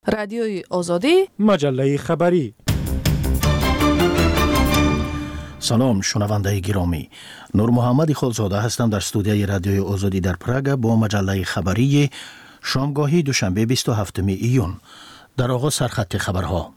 رادیوی آزادی، مجله خبری. سلام شنونده گرامی، نور محمد خالزاده هستم در استودیوی رادیوی آزادی در پراگ با مجله خبری شامگاهی دوشنبه 27 ایون. در آغاز سرخط خبرها.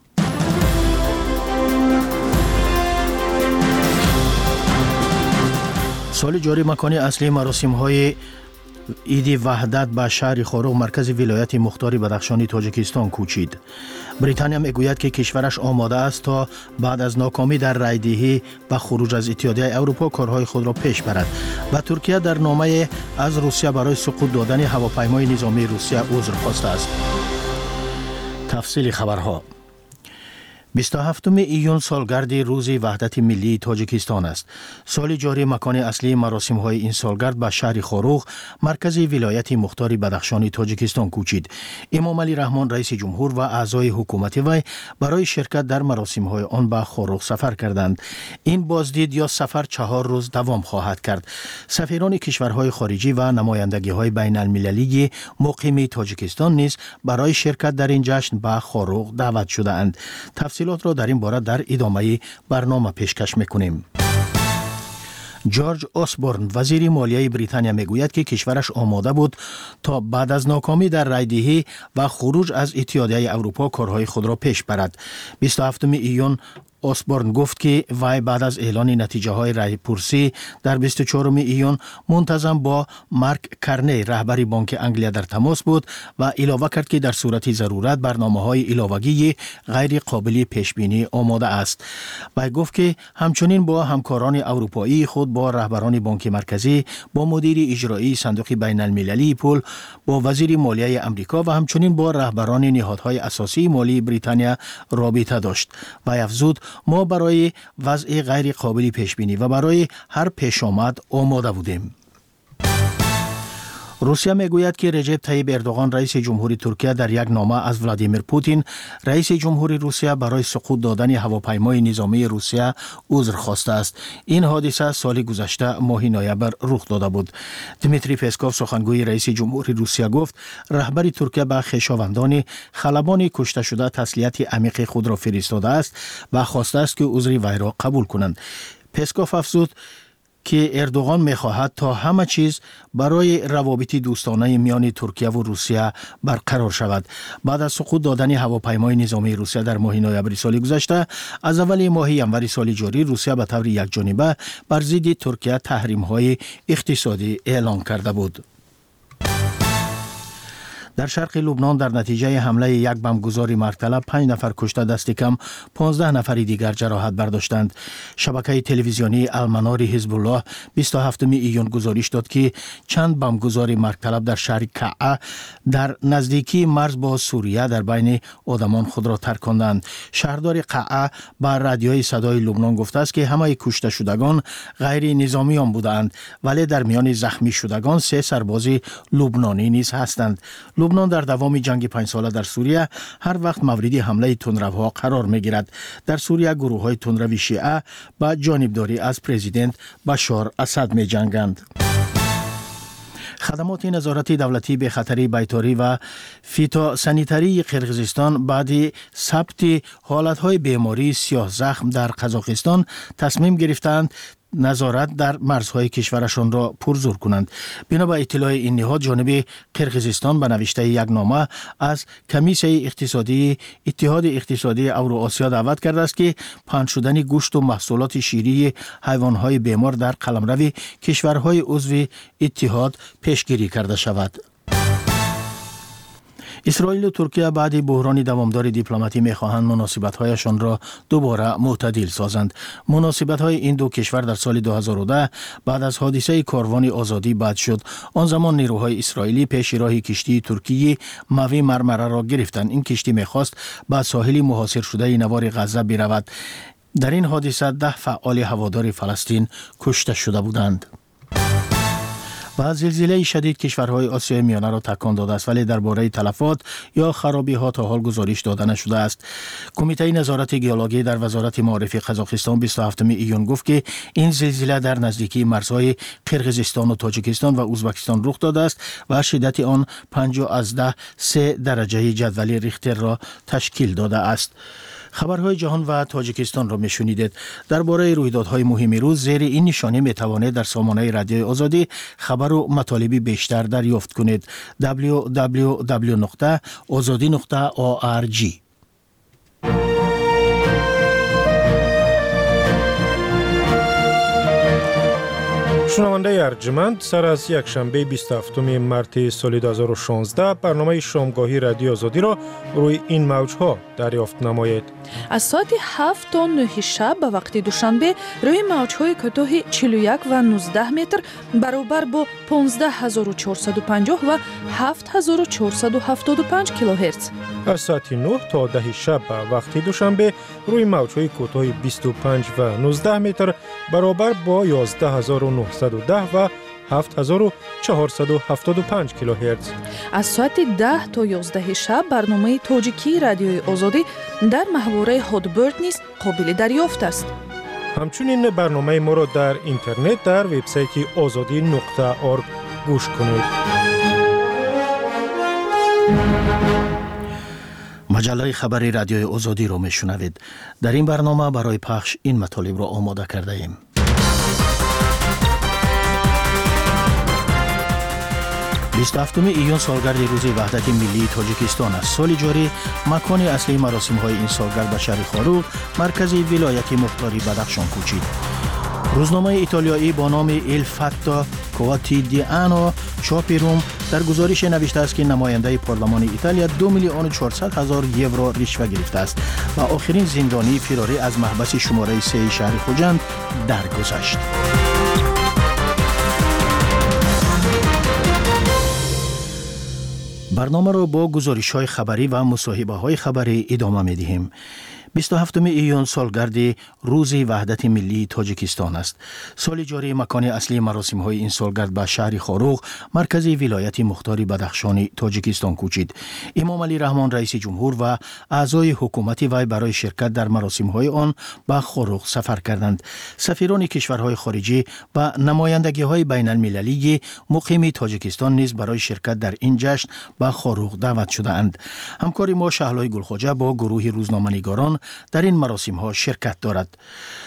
سال جاری مکان اصلی مراسم‌های عید وحدت به شهر خاروغ مرکز ولایت مختار بدخشانی تاجیکستان کوچید. بریتانیا میگوید که کشورش آماده است تا بعد از ناکامی در رایدهی و خروج از اتحادیه اروپا کارهای خود را پیش برد. و ترکیه در نامه از روسیه برای سقوط دادن هواپیمای نظامی روسیه عذر خواسته است. تفصیل خبرها. 27 ایون سالگرد روز وحدت ملی تاجیکستان است. سال جاری مکان اصلی مراسم‌های این سالگرد به شهر خاروغ مرکز ولایت مختار بدخشانی تاجیکستان کوچید. امام علی رحمان رئیس جمهور و اعضای حکومت وی برای شرکت در مراسم‌های آن به خاروغ سفر کردند. این بازدید یا سفر 4 روز دوام خواهد کرد. سفیران کشورهای خارجی و نمایندگی‌های بین‌المللی مقیم تاجیکستان نیز برای شرکت در این جشن به خاروغ دعوت شده‌اند. تفصیلات را در این باره در ادامه برنامه پیشکش میکنیم. جورج اسبورن وزیر مالیه بریتانیا میگوید که کشورش آماده بود تا بعد از ناکامی در رایدهی و خروج از اتحادیه اروپا کارهای خود را پیش برد. 27 ایون اسبورن گفت که وی بعد از اعلان نتیجه های رای پرسی در 24 ایون منتظم با مارک کرنی رهبر بانک انگلیا در تماس بود و علاوه کرد که در صورت ضرورت برنامه های علاوگی غیر قابل پیش بینی آماده است. وی گفت که همچنین با همکاران اروپایی خود، با رهبران بانک مرکزی، با مدیر اجرایی صندوق بین المللی پول، با وزیر مالیه امریکا و همچنین با رهبران نهادهای اساسی مالی بریتانیا رابطه داشت. وی افزود ما برای وضع غیر قابل پیش بینی و برای هر پیش آمد آماده بودیم. روسیه میگوید که رجب طیب اردوغان رئیس جمهوری ترکیه در یک نامه از ولادیمیر پوتین رئیس جمهوری روسیه برای سقوط دادن هواپیمای نظامی روسیه عذر خواسته است. این حادثه سال گذشته ماه نوامبر رخ داده بود. دمیتری پسکوف سخنگوی رئیس جمهوری روسیه گفت رهبر ترکیه به خویشاوندان خلبان کشته شده تسلیت عمیق خود را فرستاده است و خواسته است که عذر وی را قبول کنند. پسکوف افزود که اردوغان می‌خواهد تا همه چیز برای روابط دوستانه میان ترکیه و روسیه برقرار شود. بعد از سقوط دادن هواپیمای نظامی روسیه در ماه نوامبر سال گذشته، از اول ماه ژانویه سال جاری روسیه به طور یکجانبه بر ضد ترکیه تحریم‌های اقتصادی اعلام کرده بود. در شرق لبنان در نتیجه حمله یک بمبگذار مرگطلب 5 نفر کشته، دست کم 15 نفر دیگر جراحت برداشتند. شبکه تلویزیونی المنار حزب الله 27 ایون گزارش داد که چند بمبگذار مرگطلب در شهر کعه در نزدیکی مرز با سوریه در بین آدمان خود را ترکاندند. شهردار کعه با رادیوی صدای لبنان گفته است که همه کشته شدگان غیر نظامیان بودند، ولی در میان زخمی شدگان 3 سرباز لبنانی نیز هستند. لبنان در دوام جنگ 5 ساله در سوریه هر وقت مورد حمله تندروها قرار می‌گیرد. در سوریه گروه‌های تندرو شیعه با جانبداری از پرزیدنت بشار اسد می‌جنگند. خدمات نظارت دولتی به خطر بیطاری و فیتوسانیتری قرقیزستان بعد ثبت حالت‌های بیماری سیاه زخم در قزاقستان تصمیم گرفتند نظارت در مرزهای کشورشان را پرزور کنند. بنا به اطلاع این نهاد، جانب قرقیزستان به نوشته یک نامه از کمیسیون اقتصادی اتحاد اقتصادی اوراسیا دعوت کرده است که پنهان شدن گوشت و محصولات شیری حیوانات بیمار در قلمرو کشورهای عضو اتحاد پیشگیری کرده شود. اسرائیل و ترکیه بعد بحران دوامدار دیپلماتی می‌خواهند مناسبت‌هایشان را دوباره معتدل سازند. مناسبت‌های این دو کشور در سال 2010 بعد از حادثه کاروان آزادی بد شد. آن زمان نیروهای اسرائیلی پیش راه کشتی ترکیه موی مرمره را گرفتند. این کشتی می‌خواست به ساحل محاصره شده نوار غزه برود. در این حادثه 10 فعال هوادار فلسطین کشته شده بودند. و زلزله شدید کشورهای آسیای میانه را تکان داده است، ولی درباره تلفات یا خرابی ها تا حال گزارش داده نشده است. کمیته نظارت گیولوژی در وزارت معارف قزاقستان 27 ایون گفت که این زلزله در نزدیکی مرزهای قرقیزستان و تاجیکستان و ازبکستان رخ داده است و شدت آن 5/10 درجه جدول ریختر را تشکیل داده است. خبرهای جهان و تاجیکستان را میشنیدید. درباره رویدادهای مهم روز زیر این نشانه میتوانید در سامانه رادیوی آزادی خبر و مطالب بیشتر دریافت کنید. www.azadi.org. شنونده ارجمند، سر از یک شنبه 27 مارس سال 2016 برنامه شامگاهی رادیو آزادی را روی این موجها دریافت نمایید. از ساعت 7 تا 9 شب به وقت دوشنبه روی موجهای کوتاه 41 و 19 متر برابر با 15450 و 7475 کیلوهرتز. از ساعت 9 تا 10 شب به وقت دوشنبه روی موجهای کوتاه 25 و 19 متر برابر با 11910 و 7475 کیلوهرتز. از ساعت 10 تا 11 شب برنامه تاجیکی رادیوی آزادی در محوره هادبرد نیز قابل دریافت است. همچنین برنامه ما را در اینترنت در وبسایت azadi.org گوش کنید. مجله خبری رادیوی آزادی را میشنوید. در این برنامه برای پخش این مطالب را آماده کرده ایم. 27 ایون سالگرد روز وحدت ملی تاجیکستان است. سال جاری مکان اصلی مراسم‌های این سالگرد به شهر خاروغ، مرکز ولایت مختاری بدخشان کوچید. روزنامه ایتالیایی با نام ایل فاتا کواتیدیانو چاپ روم در گزارش نوشته است که نماینده پارلمان ایتالیا 2,400,000 یورو رشوه گرفته است و آخرین زندانی فراری از محبس شماره 3 شهر خوجند درگذشت. برنامه را با گزارش‌های خبری و مصاحبه‌های خبری ادامه می‌دهیم. 27 ایون سالگرد روز وحدت ملی تاجیکستان است. سال جاری مکان اصلی مراسم‌های این سالگرد به شهر خاروغ، مرکز ولایت مختاری بدخشان تاجیکستان کوچید. امام علی رحمان رئیس جمهور و اعضای حکومت وی برای شرکت در مراسم‌های آن به خاروغ سفر کردند. سفیران کشورهای خارجی و نمایندگی‌های بین‌المللی مقیم تاجیکستان نیز برای شرکت در این جشن به خاروغ دعوت شده‌اند. همکار ما شهلای گلخواجه با گروه روزنامه‌نگاران در این مراسم ها شرکت دارد.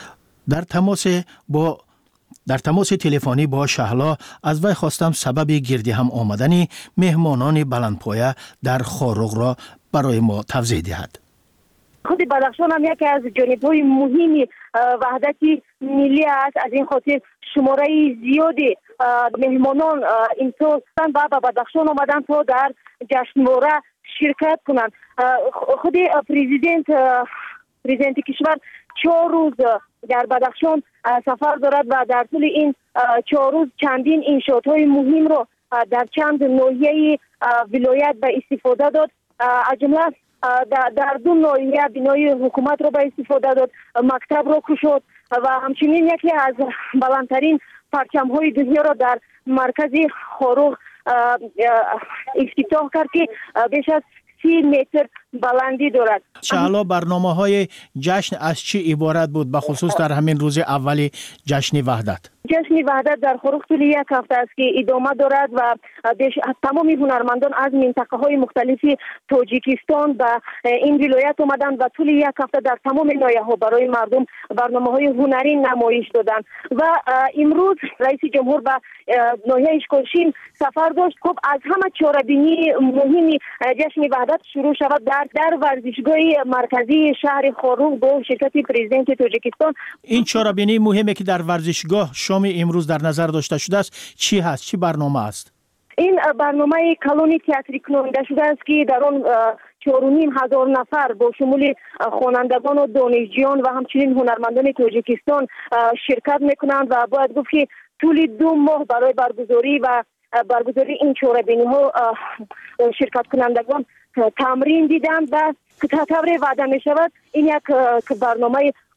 در تماس تلفنی با شهلا از وی خواستم سبب گردی هم آمدن مهمانان بلندپایه در خاروغ را برای ما توضیح دهد. خود بدخشان هم یکی از جانب‌های مهم وحدت ملی است. از این خاطر شماره زیادی مهمانان این سال به بدخشان آمدن تا در جشنواره شرکت کنند. خود پرزیدنت کشور 4 روز در بدخشان سفر دارد و در طول این 4 روز چندین انشاءات‌های مهم را در چند ناحیه ولایت به استفاده داد. از جمله در 2 ناحیه بنای حکومت را به استفاده داد، مکتب را گشود و همچنین یکی از بلندترین پرچم‌های دنیا را در مرکز خاروغ افتتاح کرد که بیش از 30 متر بلندی دارد. شهلا، برنامه‌های جشن از چی عبارت بود، به خصوص در همین روز اولی جشن وحدت؟ جشن وحدت در خاروغ طول یک هفته است که ادامه دارد و تمام هنرمندان از منطقه‌های مختلف تاجیکستان به این ولایت آمدند و طول یک هفته در تمام ناحیه‌ها برای مردم برنامه‌های هنری نمایش دادند و امروز رئیس جمهور به ناحیه اشکالشین سفر داشت. خب از همه چاره‌بینی مهم جشن وحدت شروع شود در ورزشگاه مرکزی شهر خاروغ با شرکت پرزیدنت تاجیکستان. این چاره‌بینی مهمه که در ورزشگاه شام امروز در نظر داشته شده است. چی هست؟ چی برنامه است؟ این برنامه کلونی تئاتری کننده شده است که در آن 4,500 نفر با شمول خوانندگان و دانشجویان و همچنین هنرمندان تاجیکستان شرکت میکنند و باید گفت که طول 2 ماه برای برگزاری این چاره‌بینی ها شرکت کنندگان تمرین دیدند و طوری وعده می شود این یک برنامه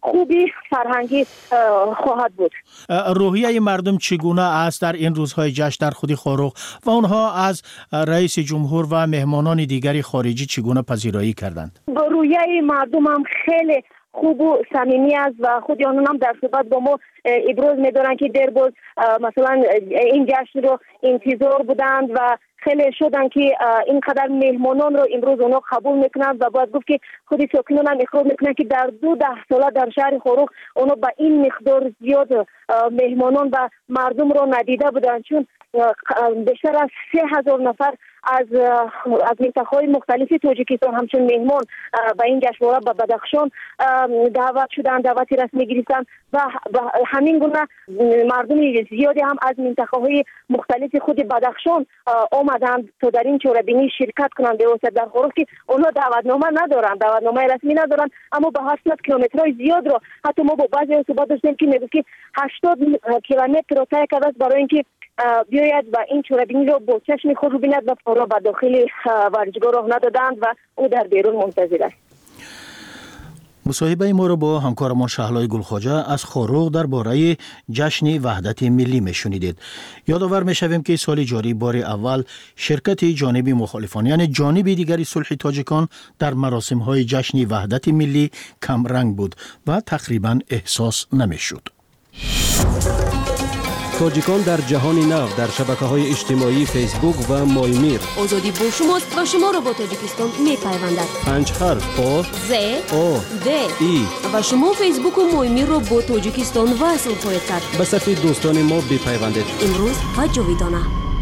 خوبی فرهنگی خواهد بود. روحیه مردم چگونه است در این روزهای جشن در خود خاروق و آنها از رئیس جمهور و مهمانان دیگری خارجی چگونه پذیرایی کردند؟ روحیه مردم هم خیلی خوب و صمیمی است و خود آنها هم در صحبت با ما ابراز می‌دارند که در باز مثلا این جشن رو انتظار بودند و خیلی شدن که اینقدر مهمانان رو امروز اونا قبول میکنند و باید گفت که خودی ساکنان هم اقرار میکنند که در 12 ساله در شهر خاروق اونا با این مقدار زیاد مهمانان و مردم رو ندیده بودند، چون بیشتر از 3000 نفر از منطقه‌های مختلفی تاجیکستان همچون مهمان به این جشنواره به بدخشان دعوت شدند، دعوتی رسمی گرفتند و همین گونه مردم زیادی هم از منطقه‌های مختلف خود بدخشان آمدند تا در این چوره‌بینی شرکت کنند. به واسطه در خاروق که اونا دعوتنامه ندارند، دعوتنامه رسمی ندارند، اما به 80 کیلومترهای زیاد رو حتی ما با بعضی صحبت داشتیم که میگه که 80 کیلومتر رو طی کرده برای اینکه بیاید و این چوره‌بینی رو با چشم خود رو بیند و پا را به داخل ورزشگاه راه ندادند و او در بیرون منتظر است. مصاحبه ما را با همکارمان شهلای گلخواجه از خاروق درباره جشن وحدت ملی میشنیدید. یادآور میشویم که سال جاری بار اول شرکت جانب مخالفان یعنی جانب دیگری صلح تاجیکان در مراسم های جشن وحدت ملی کم رنگ بود و تقریبا احساس نمیشد. تاجیکان در جهان نو در شبکه‌های اجتماعی فیسبوک و مایمیر. آزادی با شماست و شما را با تاجیکستان می‌پیوندد. 5 حرف آ ز آ د ای و شما فیسبوک و مایمیر را با تاجیکستان وصل خواهید کرد. به صفحه دوستان ما بپیوندید. امروز و جاویدانه.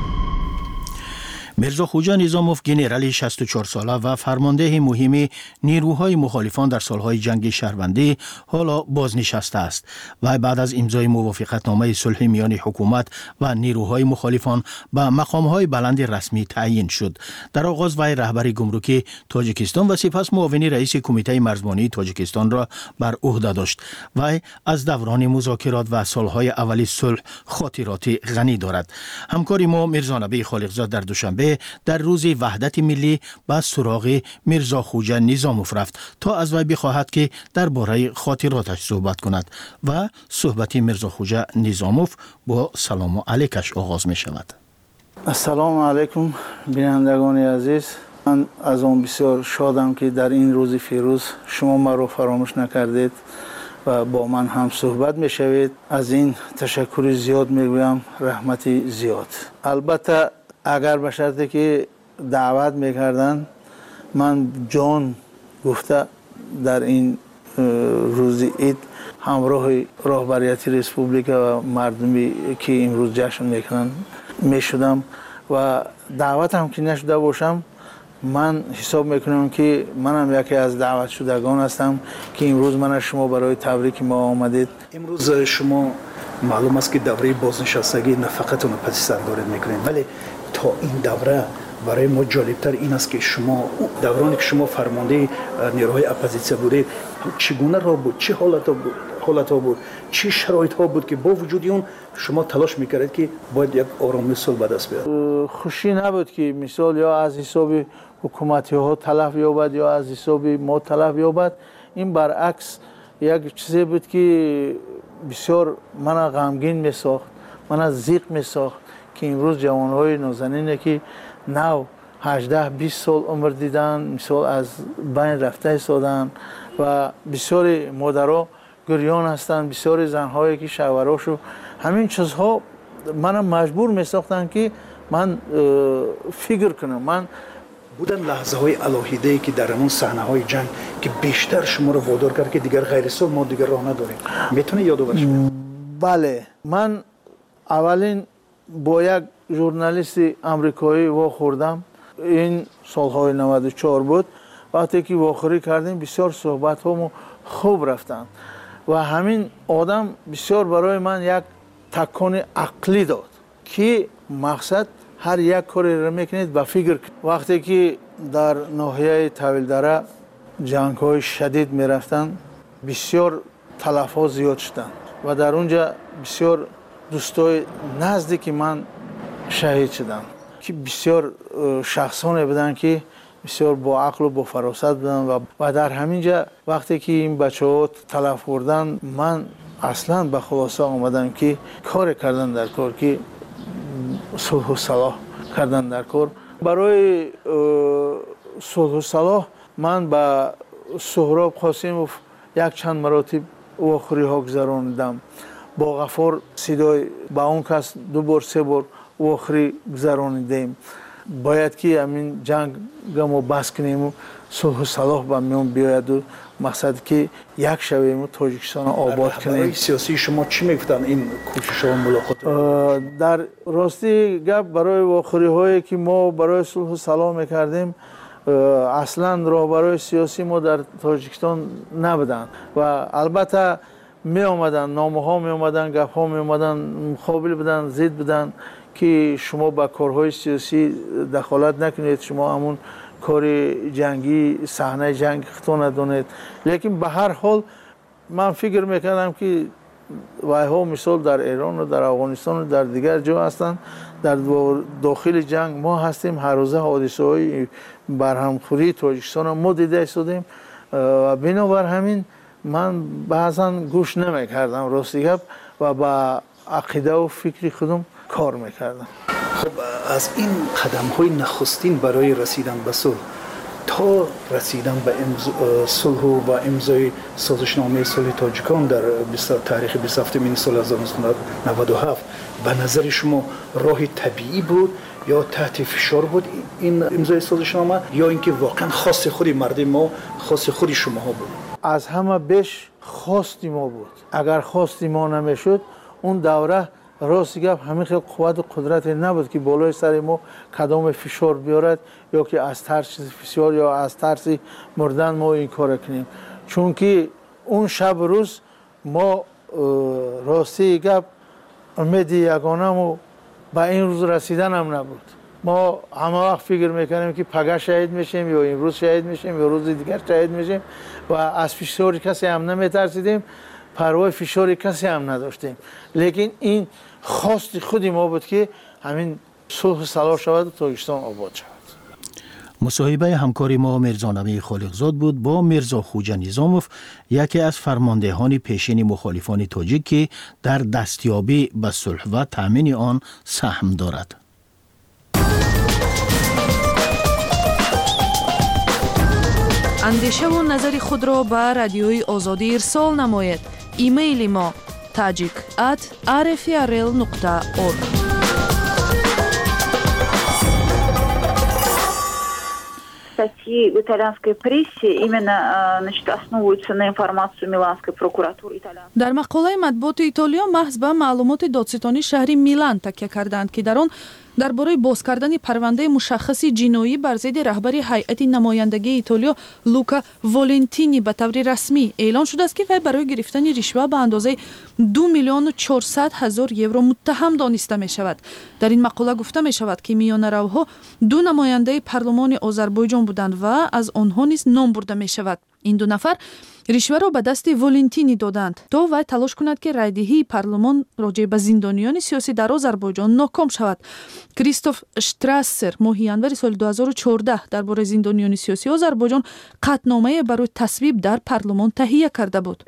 میرزا خوجا نظاموف گنرال 64 ساله و فرمانده مهم نیروهای مخالفان در سالهای جنگ شهروندی حالا بازنشسته است و بعد از امضای موافقتنامه صلح میان حکومت و نیروهای مخالفان به مقامهای بلند رسمی تعیین شد. در آغاز وی رهبری گمرک تاجیکستان و سپس معاون رئیس کمیته مرزبانی تاجیکستان را بر عهده داشت. وی از دوران مذاکرات و سالهای اولی صلح خاطرات غنی دارد. همکار ما میرزا نبی خالقزاد در دوشنبه در روز وحدت ملی به سراغ میرزا خوجا نظاموف رفت تا از وی بخواهد که درباره خاطراتش صحبت کند و صحبت میرزا خوجا نظاموف با سلام علیکش آغاز می شود. السلام علیکم بینندگان عزیز، من از آن بسیار شادم که در این روز فیروز شما ما رو فراموش نکردید و با من هم صحبت می شوید. از این تشکر زیاد می گویم، رحمت زیاد. البته اگر به شرطی که دعوت میکردن من جان گفته در این روز عید همراه رهبریت ریسپوبلیکا و مردمی که امروز جشن میکنن میشدم و دعوت هم که نشده باشم من حساب میکنم که منم یکی از دعوت شدگان هستم که امروز من شما برای تبریک ما آمدید. امروز شما معلوم است که دوره بازنشستگی نه فقط اون پس دارید میکنید، ولی تا این دوره برای ما جالبتر این است که شما دورانی که شما فرمانده نیروهای اپوزیسیون بودید چگونه راه بود، چه حالت ها بود، چه شرایط ها بود که با وجود اون شما تلاش میکردید که باید یک آرامی صلح به دست بیاد؟ خوشی نبود که مثال یا از حساب حکومتی ها تلف یابد یا از حساب ما تلف یابد. این برعکس یک چیزی بود که بسیار من غمگین میساخت، من زیق میساخت که امروز جوانهای نازنینه که نو 18-20 سال عمر دیدن مثال از بین رفته ایستادن و بسیار مادرها گریان هستند، بسیار زنهایی که شوهراشو همین چیزها منم مجبور میساختن که من فکر کنم. من بودن لحظه های الهیده‌ای که در اون صحنه های جنگ که بیشتر شما رو وادار کرد که دیگر غیر صلح ما دیگر راه نداریم، میتونه یادآوری شد؟ بله، من اولین با یک ژورنالیست آمریکایی واخوردم، این سالهای 94 بود. وقتی که واخوری کردیم بسیار صحبت ها خوب رفتن و همین آدم بسیار برای من یک تکان عقلی داد که مقصد هر یک کاری را میکنید با فکر. وقتی که در ناحیه طویل دره جنگ های شدید میرفتن بسیار تلف ها زیاد شدن و در اونجا بسیار دوستای نزدیک من شهید شدن که بسیار شخصانی بودن که بسیار با عقل و با فراست بودن و در همین جا وقتی که این بچه‌ها تلف بردن من اصلا به خلاصه آمدم که کار کردن در کار که صلح و صلاح کردن در کار. برای صلح و صلاح من با سهراب قاسموف یک چند مراتب واخوری ها گذراندم. با غفار صدای با اون کس 2 بار 3 بار واخوری گذراندیم. باید که همین جنگ گمو بس کنیم و صلح و صلاح با میون بیاید و مقصد که یک شویم و تاجیکستان آباد کنیم. برای سیاسی شما چی میگفتن این کوشش ها ملاقات؟ در راستی گپ برای واخوری هایی که ما برای صلح و صلاح میکردیم اصلا راهبرای سیاسی ما در تاجیکستان نبودن و البته می آمدن نامه ها می آمدن گپ ها می آمدن مقابل بودن ضد بودن که شما با کارهای سیاسی دخالت نکنید، شما همون کار جنگی صحنه جنگ خطا ندانید. لیکن به هر حال من فکر میکردم که وایها مثال در ایران و در افغانستان و در دیگر جا هستند، در داخل جنگ ما هستیم، هر روزه حادثه های برهمخوری تاجیکستان ما دیده ایستادیم و بنابر همین من بعضا گوش نمیکردم راستی گپ و با عقیده و فکری خودم کار میکردم. خب از این قدم های نخستین برای رسیدن به صلح تا رسیدن به صلح و امضای سازشنامه صلح تاجیکان در تاریخ 27 سال 1997 به نظر شما راه طبیعی بود یا تحت فشار بود این امضای سازشنامه یا اینکه واقعا خاص خودی مردم ما خاص خودی شما ها بود؟ از همه بیش خواستی ما بود. اگر خواستی ما نمیشد اون دوره راستی گفت همین خیلی قوت و قدرت نبود که بالای سر ما کدام فشار بیارد یا که از ترس فشار یا از ترس مردن ما این کار کنیم. چون که اون شب روز ما راستی گفت امید یگانه ما به این روز رسیدن هم نبود. ما همه وقت فکر میکنیم که پگاه شهید میشیم یا امروز شهید میشیم یا روز دیگر شهید میشیم و از فشار کسی هم نمیترسیدیم، پروای فشار کسی هم نداشتیم. لیکن این خواست خودی ما بود که همین صلح و صلاح شود و تاجیکستان آباد شود. مصاحبه همکاری ما میرزانبی خالقزاد بود با میرزا خوجا نظاموف، یکی از فرماندهان پیشین مخالفان تاجیک که در دستیابی به صلح و تامین آن سهم دارد. اندیشه و نظر خود را به رادیوی آزادی ارسال نماید. ایمیل ما tajik@rfrl.org. Статьи в итальянской прессе именно основываются на информацию Миланской прокуратуры итальянской. در مقاله مطبوعات ایتالیا محض به معلومات دادستانی شهر میلان تکیه کردند که در آن درباره باز کردن پرونده مشخصی جنایی بر ضد رهبر هیئت نمایندگی ایتالیا لوکا والنتینی به طور رسمی اعلان شده است که وی برای گرفتن رشوه به اندازه 2,400,000 یورو متهم دانسته می شود. در این مقاله گفته می شود که میانه‌روها 2 نماینده پارلمان آذربایجان بودند و از آنها نیز نام برده می شود. این 2 نفر رشوه را به دست والنتینی دادند تا وی تلاش کند که رایدهی پارلمان راجع به زندانیان سیاسی در آذربایجان ناکام شود. کریستوف شتراسر ماه январи سال 2014 درباره زندانیان سیاسی آذربایجان قطعنامه برای تصویب در پارلمان تهیه کرده بود.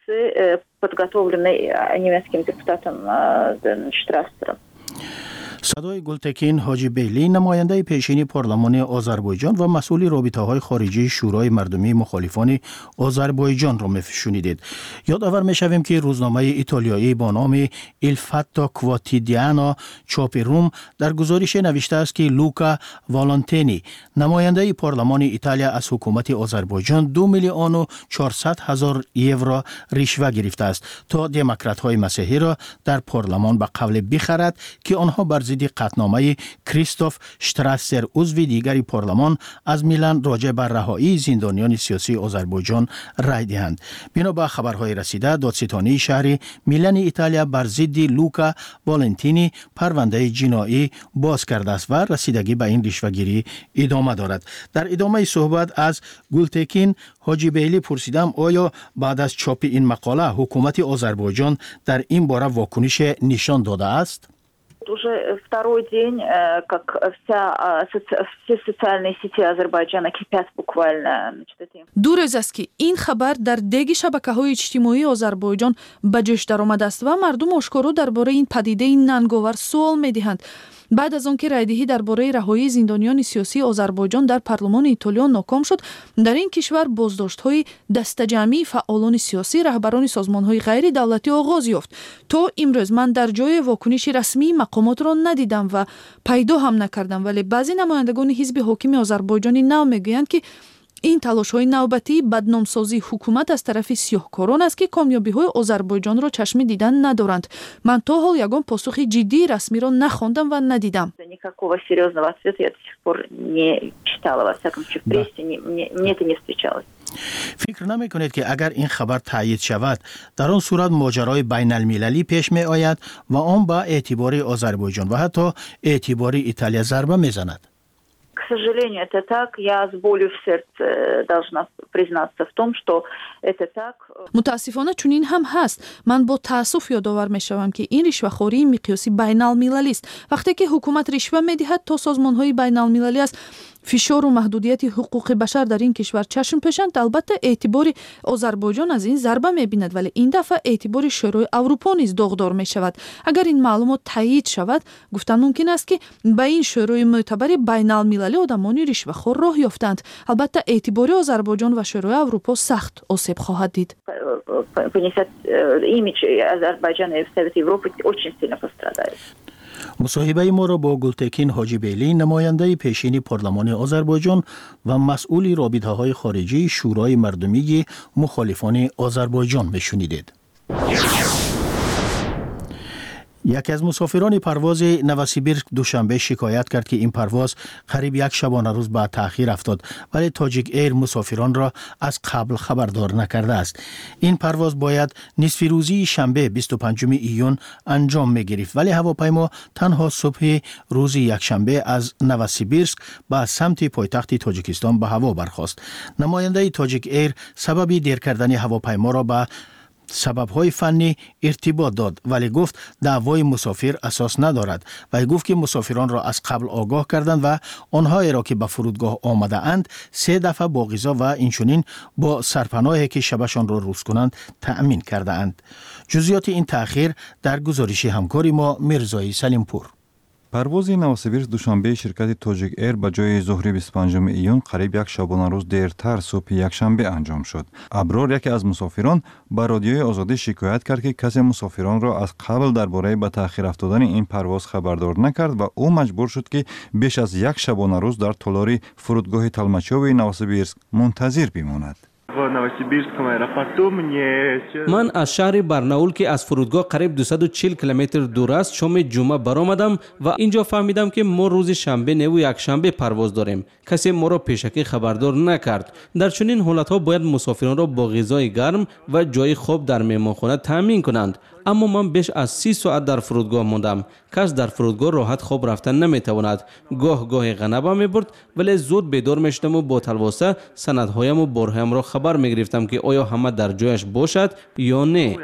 صدای گلتکین حاجی بیلی نماینده پیشین پارلمان آذربایجان و مسئول رابطه‌های خارجی شورای مردمی مخالفان آذربایجان را می‌شنیدید. یادآور می‌شویم که روزنامه ایتالیایی با نام ایل فاتو کواتیدیانو چاپ روم در گزارش نوشته است که لوکا والنتینی نماینده پارلمان ایتالیا از حکومت آذربایجان 2,400,000 یورو رشوه گرفته است تا دموکرات‌های مسیحی را در پارلمان به قول بخرد که آنها بر ضد قطعنامه کریستوف شتراسر عضو دیگری پارلمان از میلان راجع بر رهایی زندانیان سیاسی آذربایجان رای دهند. بنا به خبرهای رسیده دادستانی شهر میلان ایتالیا بر ضد لوکا والنتینی پرونده جنایی باز کرده است و رسیدگی به این رشوه‌گیری ادامه دارد. در ادامه صحبت از گلتکین حاجی بیلی پرسیدم آیا بعد از چاپ این مقاله حکومت آذربایجان در این باره واکنش نشان داده است؟ Уже второй день, как все социальные сети Азербайджана кипят буквально. ду рӯз аст ки ин хабар дар деги шабакаҳои иҷтимоии Озарбойҷон ба ҷӯш даромадааст ва мардум ошкоро дар бораи ин падидаи нанговар суол медиҳанд. баъд аз он ки райдиҳӣ дар бораи раҳоии зиндониёни сиёсии Озарбойҷон дар парлумони Итолиё ноком шуд, дар ин кишвар боздоштҳои дастаҷамъии фаъолони сиёсӣ, раҳбарони созмонҳои ғайридавлатӣ оғоз ёфт. То имрӯз ман дар ҷое вокуниши расмии мақомотро надидам ва пайдо ҳам накардам, вале баъзе намояндагони ҳизби ҳокими Озарбойҷони нав мегӯянд, ки ин талошҳои навбатии бадномсозии ҳукумат аз тарафи сиёҳкорон аст, ки камёбиҳои Озарбойҷонро чашми дидан надоранд. Ман то ҳол ягон посухи ҷиддии расмиро нахондам ва надидам. Никакого серьезного ответа я до сих пор не читала, во всяком случае в прессе, мне это не встречалось. فکر نمی‌کنید که اگر این خبر تایید شود در آن صورت ماجرای بین‌المللی پیش می‌آید و آن با اعتبار آذربایجان و حتی اعتبار ایتالیا ضربه می‌زند؟ К сожалению, это так. Я с болью в сердце должна признаться в том, что это так. мутаассифона чунин ҳам ҳаст. ман бо таассуф ёдовар мешавам, ки ин ришвахории миқёси байналмилалист. вақте ки ҳукумат ришва медиҳад, то созмонҳои байналмилалӣ аз фишору маҳдудияти ҳуқуқи башар дар ин кишвар чашм пӯшанд. албатта эътибори Озарбойҷон аз ин зарба мебинад, вале ин дафъа эътибори шӯрои Аврупо низ доғдор мешавад. агар ин маълумот таъйид шавад, гуфтан мумкин аст, ки ба ин шӯрои мӯътабари байналмилалӣ одамони ришвахор роҳ ёфтанд. албатта эътибори Озарбойҷон ва шӯрои Аврупо сахт осеб хоҳад дид. Понесет имидж Азербайджана и Совета Европы очень сильно пострадает. مصاحبه ما را با گلتکین حاجیبیلی نماینده پیشین پارلمان آذربایجان و مسئول رابطه‌های خارجی شورای مردمی مخالفان آذربایجان میشنیدید. یکی از مسافران پرواز نوسیبیرسک دوشنبه شکایت کرد که این پرواز قریب یک شبانه روز بعد تأخیر افتاد، ولی تاجیک ایر مسافران را از قبل خبردار نکرده است. این پرواز باید نصف روزی شنبه 25 ایون انجام می گرفت، ولی هواپیما تنها صبح روز یکشنبه از نوسیبیرسک به سمت پایتخت تاجیکستان به هوا برخاست. نماینده تاجیک ایر سبب دیر کردن هواپیما را به سبب‌های فنی ارتباط داد، ولی گفت دعوای مسافر اساس ندارد و گفت که مسافران را از قبل آگاه کردند و آنهایی را که به فرودگاه آمده اند 3 دفعه با غذا و اینچنین با سرپناهی که شبشان را روز کنند تأمین کرده اند. جزئیات این تأخیر در گزارش همکاری ما میرزایی سلیمپور. парвози Новосибирск душанбе ширкати Тоҷик Эйр ба ҷои зуҳри 25 июн қариб як шабонарӯз дертар субҳи якшанбе анҷом шуд. Аброр, яке аз мусофирон, ба радиои Озодӣ шикоят кард, ки касе мусофиронро аз қабл дар бораи ба таъхир афтодани ин парвоз хабардор накард ва ӯ маҷбур шуд, ки беш аз як шабонарӯз дар толори фурудгоҳи Талмачёви Новосибирск мунтазир бимонад. من از شهر برناول که از فرودگاه قریب 240 کیلومتر دور است شام جمعه برآمدم و اینجا فهمیدم که ما روز شنبه و یکشنبه پرواز داریم. کسی ما را پیشکی خبردار نکرد. در چنین حالت‌ها باید مسافران را با غذای گرم و جای خواب در مهمانخانه تامین کنند. اما من بیش از 30 ساعت در فرودگاه ماندم. کس در فرودگاه راحت خواب رفتن نمیتواند. گاه غنبه میبرد، ولی زود بیدار میشدم و با تلواسه سندهایم و بارهایم را خبر میگرفتم که آیا همه در جایش باشد یا نه.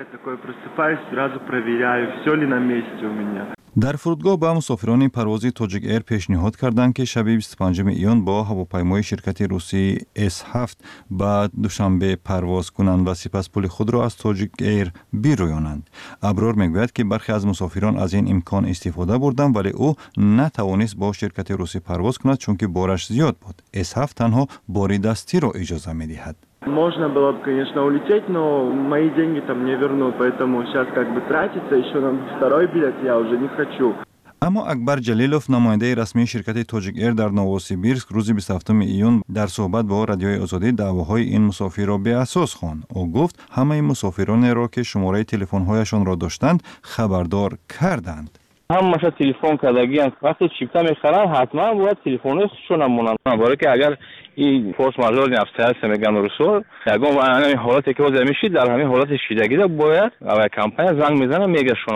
дар фурудгоҳ ба мусофирони парвози Тоҷик Эйр пешниҳод карданд, ки шаби 25 июн бо ҳавопаймои ширкати русии S7 ба Душанбе парвоз кунанд ва сипас пули худро аз Тоҷик Эйр бирӯёнанд. Аброр мегӯяд, ки бархе аз мусофирон аз ин имкон истифода бурданд, вале ӯ натавонист бо ширкати русӣ парвоз кунад, чунки бораш зиёд буд. S7 танҳо бори дастиро иҷоза медиҳад. Можно было бы, конечно, улететь, но мои деньги там не вернут, поэтому сейчас как бы тратится еще на второй билет, я уже не хочу. аммо Акбар Ҷалилов, намояндаи расмии ширкати Тоҷик Эйр дар Новосибирск, рӯзи 27 июн дар суҳбат бо радиои Озодӣ даъвоҳои ин мусофирро беасос хонд. ӯ гуфт ҳамаи мусофиронеро ки шумораи телефонҳояшонро доштанд хабардор карданд. ҳамаша телефон кардагианд. вақте чипта мехаранд ҳатман бояд телефонҳои худшон монанд. барое ки агар این فورس ماژور نفسیت میگن رسول یگان و همین حالتی که وضع میشید در همین حالت شیدگی باید و کمپانی زنگ میزنه میگه شما.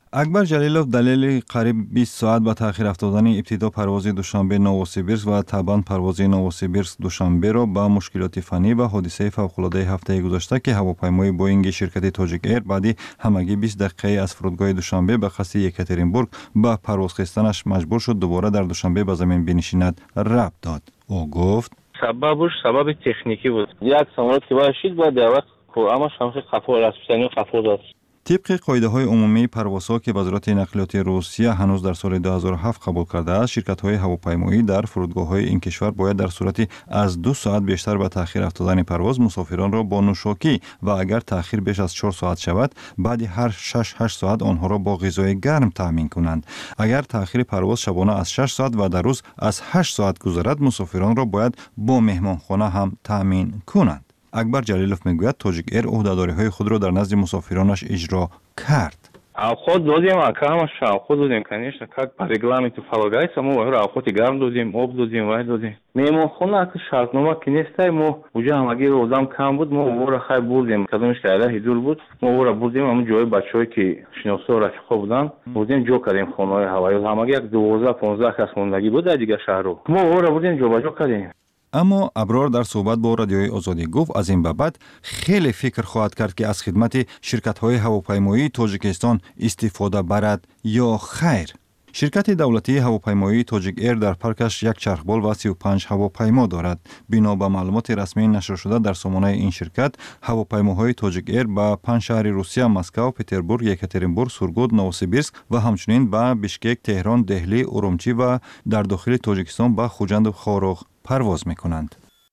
اکبر جلیلوف دلیل قریب 20 ساعت به تأخیر افتادن ابتدا پرواز دوشنبه نووسیبیرسک و طبعا پرواز نووسیبیرسک دوشنبه را به مشکلات فنی و حادثه فوق‌العاده هفته گذشته که هواپیمای بوئینگ شرکت تاجیک ایر بعدی همگی 20 دقیقه از فرودگاه دوشنبه به قصد یکاترینبورگ به پرواز خواستنش مجبور شد دوباره در دوشنبه به زمین بنشیند ربط داد. او گفت سبب تکنیکی بود. یک سامانت که باشید با دعوت اما شمس قفور رسپشنی قفور داد. طبق قاعده‌های عمومی پروازها که وزارت نقلیات روسیه هنوز در سال 2007 قبول کرده است، شرکت‌های هواپیمایی در فرودگاه‌های این کشور باید در صورت از 2 ساعت بیشتر به تأخیر افتادن پرواز مسافران را با نوشاکی و اگر تأخیر بیش از 4 ساعت شود، بعد هر 6-8 ساعت آنها را با غذای گرم تأمین کنند. اگر تأخیر پرواز شبانه از 6 ساعت و در روز از 8 ساعت گذرد، مسافران را باید با مهمانخانه هم تأمین کنند. اکبر جلیلوف میگوید تاجیک ایر عهده‌داری‌های خود را در نزد مسافرانش اجرا کرد. Охот дадим, а камаш охот дадим, конечно, как по регламенту полагается, мы охоти гарм дадим, об дадим, вай дадим. Меҳмонхона ак шартнома ки нестай, мо уҷа ҳамагиро одам кам буд, мо вора хай бурдем, кадомиш ки алайҳи дур буд, мо вора бурдем, ҳамон ҷои бачаҳое ки шиносо рафиқо буданд, бурдем ҷо кардем хонаҳои ҳавоё, ҳамаги як 12-15 кас мондагӣ буд дар дигар шаҳрҳо. Мо вора бурдем ҷобаҷо кардем. اما ابرار در صحبت با رادیوی آزادی گفت از این به بعد خیلی فکر خواهد کرد که از خدمت شرکت‌های هواپیمایی تاجیکستان استفاده برد یا خیر. شرکت دولتی هواپیمایی تاجیک ایر در پارکش یک چرخبال و 35 هواپیما دارد. بنا به معلومات رسمی نشر شده در سامانه این شرکت، هواپیماهای تاجیک ایر به 5 شهر روسیه، مسکو، پترزبورگ، یکاترینبورگ، سورگوت، نووسیبیرسک و همچنین به بیشکک، تهران، دهلی، ارومچی و در داخل تاجیکستان به خوجند و خاروغ پرواز میکنند.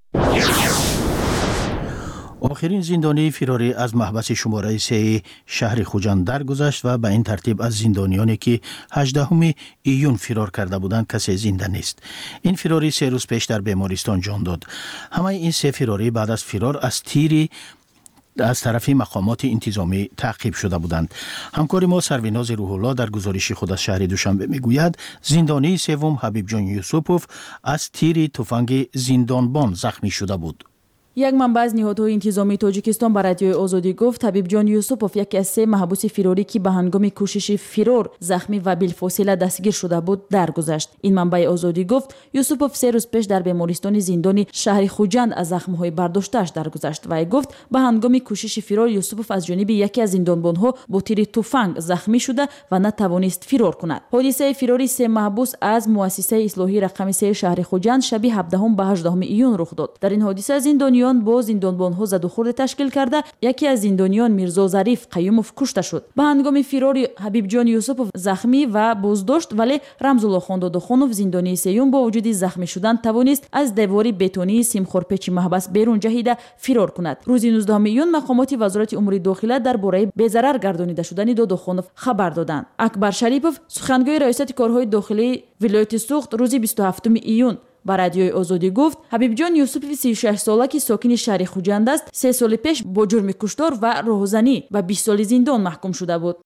آخرین زندانی فراری از محبس شماره 3 شهر خوجند درگذشت و به این ترتیب از زندانیانی که 18 ایون فرار کرده بودند کسی زنده نیست. این فراری 3 روز پیش در بیمارستان جان داد. همه این 3 فراری بعد از فرار از تیری از طرف مقامات انتظامی تعقیب شده بودند. همکار ما سرویناز روح الله در گزارش خود از شهر دوشنبه میگوید زندانی سوم حبیب جان یوسپوف از تیر تفنگ زندانبان زخمی شده بود. یک منبع از نهادهای انتظامی تاجیکستان به رادیوی آزادی گفت حبیب جان یوسپوف یکی از 3 محبوس فراری که به هنگام کوشش فرار زخمی و بالفاصله دستگیر شده بود درگذشت. این منبع آزادی گفت یوسپوف 3 روز پیش در بیمارستان زندانی شهر خوجند از زخم‌های برداشته‌اش درگذشت و گفت به هنگام کوشش فرار یوسپوف از جانب یکی از زندانبان‌ها با تیر تفنگ زخمی شده و نتوانست فرار کند. حادثه فراری 3 محبوس از مؤسسه اصلاحی رقم 3 شهر خوجند شب 17 به 18 ایون رخ داد. در این حادثه زندانیان با زندانبان‌ها زد و خورد تشکیل کرده یکی از زندانیان میرزا ظریف قیوموف کشته شد. به هنگام فرار حبیب جان یوسپوف زخمی و بازداشت، ولی رمزالله خان دادخانوف زندانی سیوم با وجود زخمی شدن توانست از دیوار بتونی سیمخورپیچ محبس بیرون جهیده فرار کند. روز 19 میون مقامات وزارت امور داخله درباره بی‌ضرر گردانیده شدن دادخانوف خبر دادند. اکبر شریپوف سخنگوی ریاست کارهای داخلی ولایت سوخت روز 27 ایون با رادیوی آزادی گفت حبیب جان یوسپوف 36 ساله که ساکن شهر خوجند است 3 سال پیش با جرم کشتار و راهزنی و 20 سال زندان محکوم شده بود.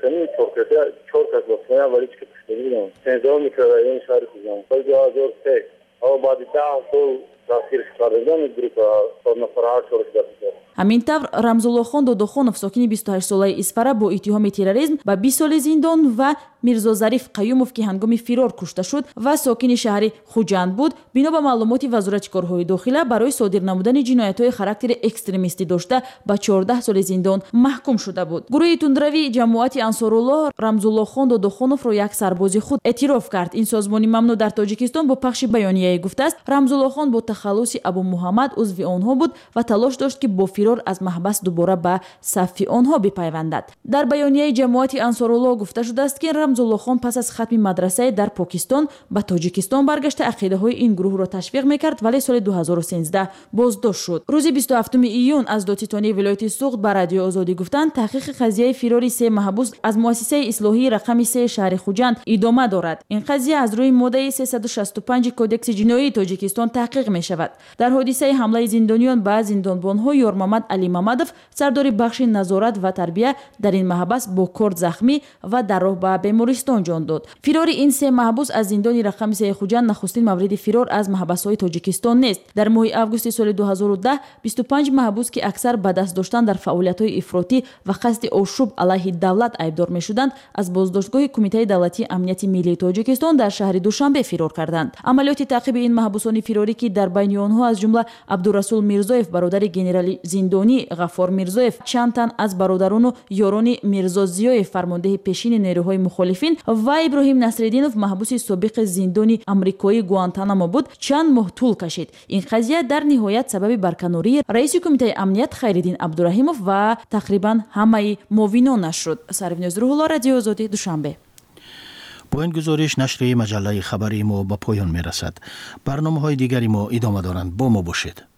همین طور رمزالله خان دادخانوف ساکن 28 ساله اسفره با اتهام تروریسم و 20 سال زندان و میرزا ظریف قیوموف که هنگام فرار کشته شد و ساکن شهر خوجند بود بنا به معلومات وزارت کارهای داخله برای صادر نمودن جنایت‌های خاراکتر اکستریمیستی داشته به 14 سال زندان محکوم شده بود. گروه تندروی جماعت انصارالله رمزالله خان دادخانوف را یک سرباز خود اعتراف کرد. این سازمان ممنوع در تاجیکستان با پخش بیانیه گفته است رمزالله خان با تخلص ابو محمد عضو آنها بود و تلاش داشت که با فرار از محبس دوباره به صف آنها بپیوندد. در بیانیه جماعت انصارالله گفته شده است که رمزالله خان پس از ختم مدرسه در پاکستان به تاجیکستان برگشته عقیده های این گروه را تشویق میکرد ولی سال 2013 بازداشت شد. روز 27 ایون از دادستانی ولایت سوخت به رادیو آزادی گفتند تحقیق قضیه فراری 3 محبوس از مؤسسه اصلاحی رقم 3 شهر خوجند ادامه دارد. این قضیه از روی ماده 365 کدکس جنایی تاجیکستان تحقیق می شود. در حادثه حمله زندانیان به زندانبان‌ها یارمامد муҳаммад али мамадов сардори бахши назорат ва тарбия дар ин маҳбас бо корд захмӣ ва дар роҳ ба бемористон ҷон дод. Фирори ин се маҳбус аз зиндони рақами 3 Хуҷанд нахустин мавриди фирор аз маҳбасҳои Тоҷикистон нест. Дар моҳи августи соли 2010 25 маҳбус ки аксар ба даст доштан дар фаъолиятҳои ифротӣ ва қасди ошӯб алайҳи давлат айбдор мешуданд, аз боздоштгоҳи Кумитаи давлатии амнияти миллии Тоҷикистон дар шаҳри Душанбе фирор карданд. Амалиёти таъқиби ин маҳбусони фирорӣ ки дар байни онҳо аз ҷумла Абдурасул Мирзоев, бародари генерали зиндонӣ Ғаффор Мирзоев, чанд тан аз бародарону ёрони Мирзозиёев, фармондеҳи пешини нерӯҳои мухолифин, ва Иброҳим Насриддинов, маҳбуси собиқи зиндони амрикои Гуантанамо буд, чанд моҳ тӯл кашид. Ин қазия дар ниҳоят сабаби барканории раиси Кумитаи амният Хайриддин Абдураҳимов ва тақрибан ҳамаи муовинонаш шуд. Сарвиноз Рӯҳулло, Радиои Озодӣ, Душанбе. با این گزارش نشریه مجله خبری ما به پایان میرسد. برنامه‌های دیگری ما ادامه دارند. با ما باشید.